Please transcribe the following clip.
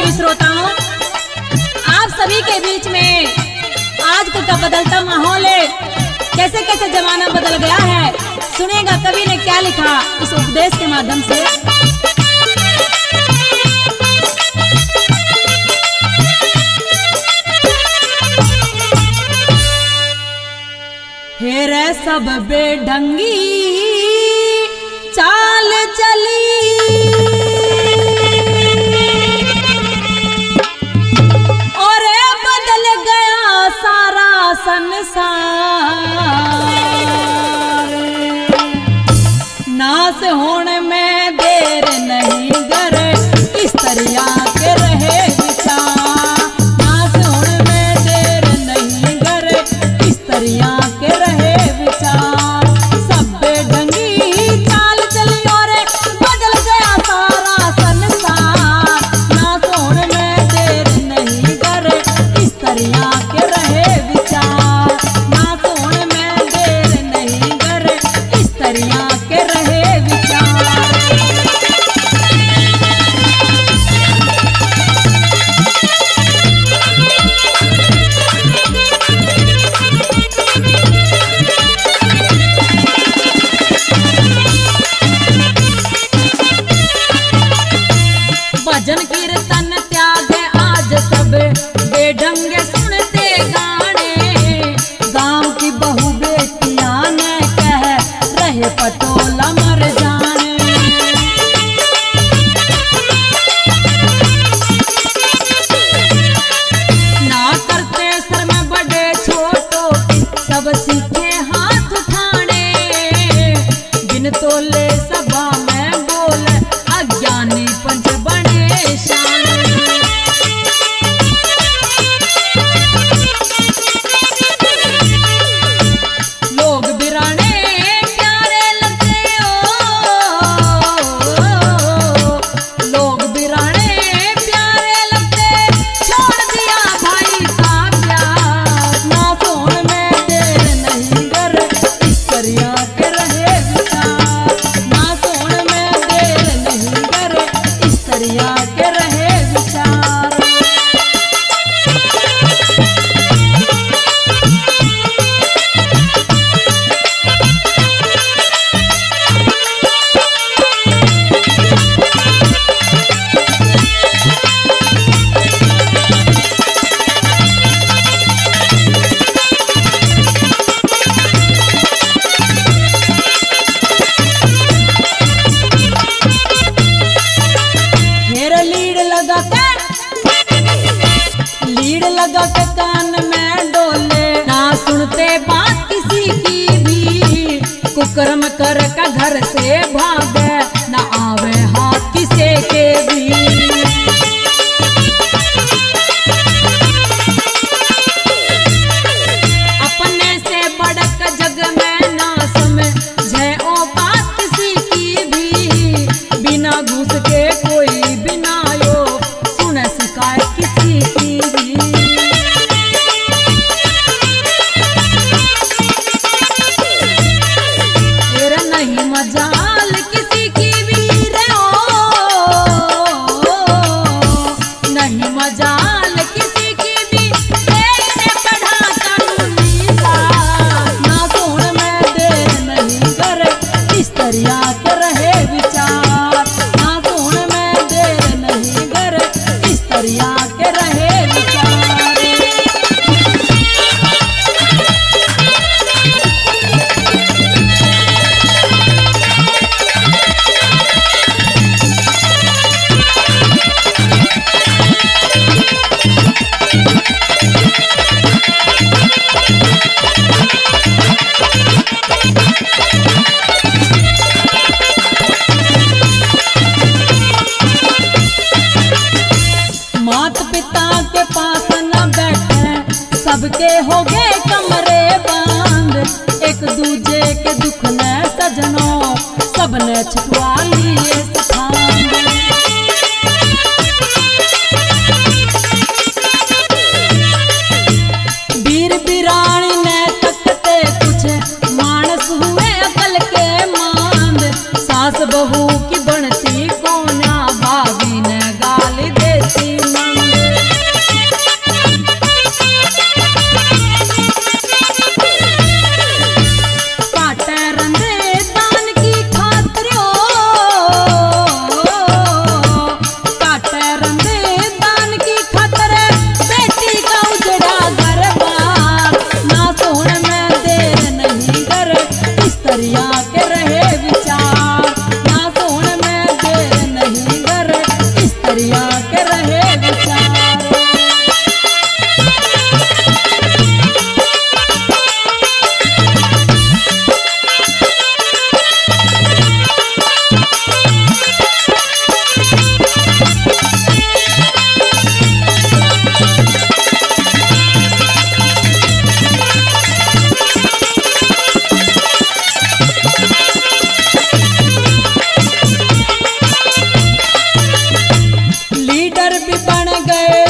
सभी श्रोताओं, आप सभी के बीच में आज का बदलता माहौल है, कैसे कैसे जमाना बदल गया है, सुनेगा कवि ने क्या लिखा इस उपदेश के माध्यम से। हेरे सब बेढंगी चाल चली, और बदल गया सारा संसार। नाश होने में देर नहीं गर, इस तरिया के रहे विचार। नाश होने में देर नहीं गर, इस तरिया के रहे विचार। सब बेढंगी चाल चली और बदल गया सारा संसार। नाश होने में देर नहीं गर, इस तरिया के रहे विचार। नाश होने में देर नहीं गर, इस तरिया के रहे विचार। भजन कीर्तन त्याग आज सब बेढंगे सुनते गाने। गांव की बहू बेटियां ने कह रहे पटोला मर जाने। ना करते सर में बड़े छोटों की, सब सीखे हाथ उठाने। बिन तोले सभा में बोले अज्ञानी पंच बने शान। लोग बिराने प्यारे लगते हो, लोग बिराने प्यारे लगते, छोड़ दिया भाई का प्यार। ना सोन में देर नहीं गर, इस तरिया के रहे विचार। ना सोन में देर नहीं गर, इस तरिया के रहे विचार। मेरा लीड़ लगा के कान में डोले। ना सुनते बात किसी की भी, कुकर्म कर का घर से भागे। ना आवे हाथ किसी के भी। अपने से बड़क जग में ना समझे ओ बात किसी की भी। बिना घूस के कोई बिना यो सुने शिकायत किसी की भी। तेरा नहीं मजाल किसी की भी रे ओ, नहीं मजाल किसी की भी। तेरे पढ़ा कानूनी साथ। ना सोन में देर नहीं गर, इस तरिया के रहे विचार। ना सोन में देर नहीं गर, इस तरिया के रहे विचार। मात पिता के पास न बैठे, सबके हो गए कमरे बंद। एक दूजे के दुख ने सजनों, सबने छुपवा लिए स्थान। वीर बिरानी ने तकते कुछ मानस हुए अकल के मांद। सास बहू की बनती कोना, भाभी ने गाली देती मां। के रहे विचार। लीडर भी बन गए